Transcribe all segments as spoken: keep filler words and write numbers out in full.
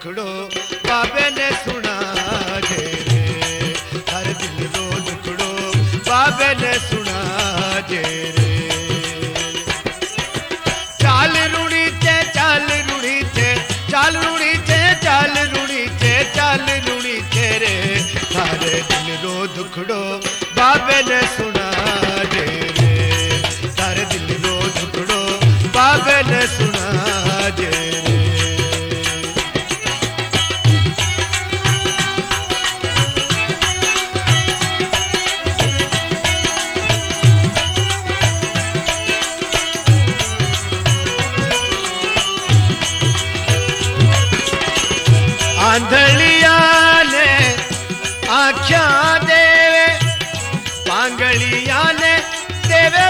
दुखड़ो बाबे ने सुना जे रे, हर दिल रो दुखड़ो बाबे ने सुना जे रे। चाल रूड़ी चे चाल रूड़ी चे चाल रूड़ी चे चाल रूड़ी चे चाल रूड़ी चे रे, हर दिल रो दुखड़ो बाबे ने सुना जे रे, हर दिल रो दुखड़ो बाबे ने सुना जे रे। आंधलिया ने आख्या देवे, पांगलिया ने देवे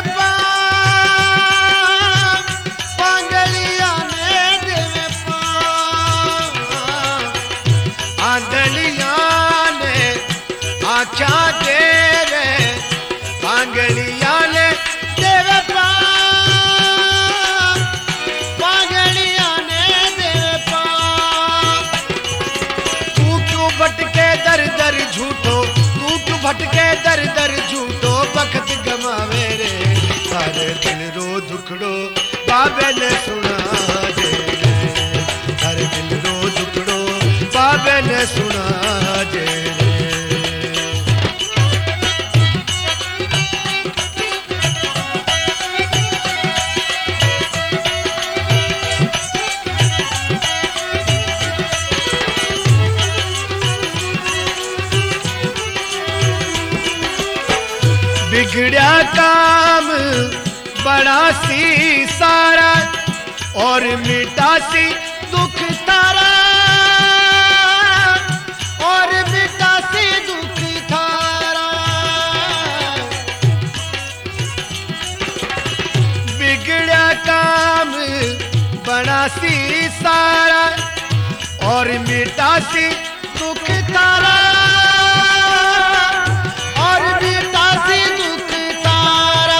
पां, पांगलिया ने देवे पां। आंधलिया ने आख्या देवे, पांगलिया ने देवे पां, पांगलिया ने देवे पां। तू क्यों भटके दर दर झूठो, तू क्यों भटके दर दर झूठो, वक्त गमावे रे, हर दिल रो दुखड़ो बाबे ने सुना जे रे, हर दिल रो दुखड़ो बाबे ने सुना जे रे। बिगड़ा काम बड़ा सी सारा, और मिटा सी दुख तारा, और मिटा सी दुख तारा। बिगड़ा काम बड़ा सी सारा, और मिटा सी दुख तारा, और मिटा सी दुख तारा।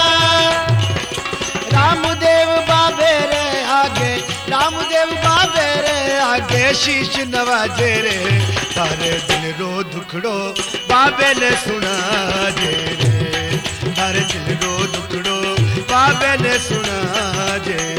रामदेव बाबे रे आगे, रामदेव बाबे रे आगे शीश नवाजे रे, हर दिल रो दुखड़ो बाबे ने सुना जे रे, हर दिल रो दुखड़ो बाबे ने सुना जे रे।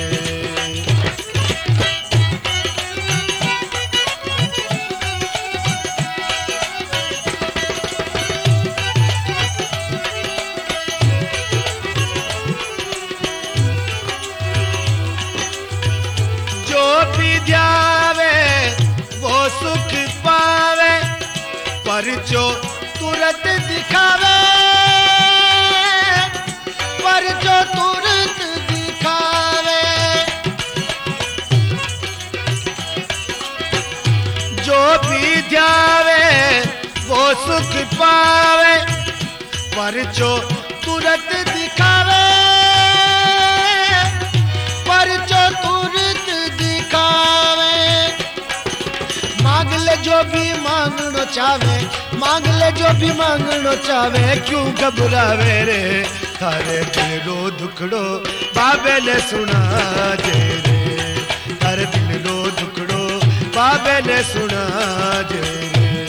ध्यावे वो सुख पावे, पर जो तुरंत दिखावे, पर जो तुरंत दिखावे। जो भी ध्यावे वो सुख पावे, पर जो तुरंत दिखावे, पर जो तुरंत दिखावे। मांग ले जो भी मांगनो चावे, मांग ले जो भी मांगनो चावे, क्यों घबरावे रे, थारे दिल रो दुखड़ो बाबे ने सुना जे रे, थारे दिल रो दुखड़ो बाबे ने सुना जे रे।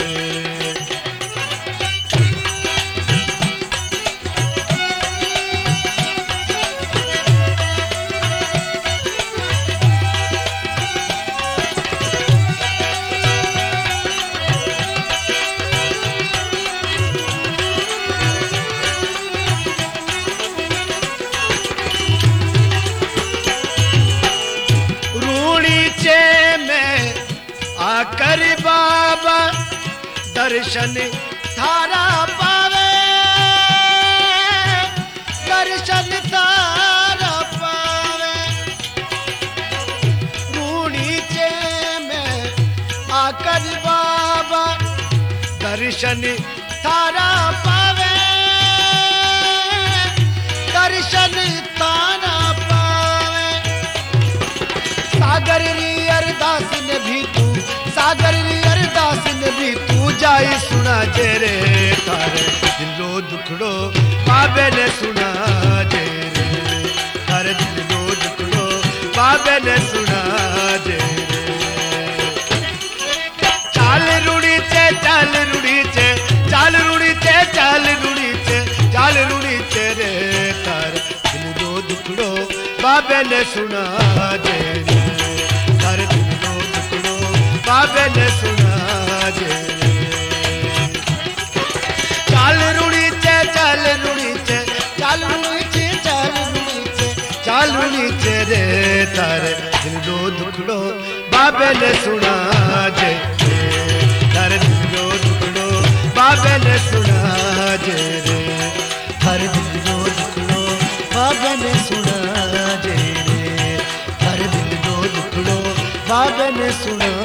आकर बाबा दर्शन थारा पावे, दर्शन थारा पावे। रूणीचे में आकर बाबा दर्शन थारा पावे, दर्शन थारा पावे। सागर री अरदास ने भी तू, सागर री अरदास ने भी तू जाई सुना जे रे, थारे दिलो दुखड़ो बाबे ने सुना जे रे, थारे दिलो दुखड़ो बाबे ने सुना जे रे। दुखड़ो बाबे ने सुना जे रे, हर दिल रो दुखड़ो बाबे ने सुना जे रे। चाल रुड़ी चे चाल रुड़ी चे चाल रुड़ी चे चाल रुड़ी चे चाल रुड़ी चे रे, तारे दिल रो दुखड़ो बाबे ने सुना जे रे, तारे दिल रो दुखड़ो बाबे ने सुना जे रे, हर दिल रो दुखड़ो बाबे ने सुना जे रे, हर दिल रो दुखड़ो बाबे ने सुना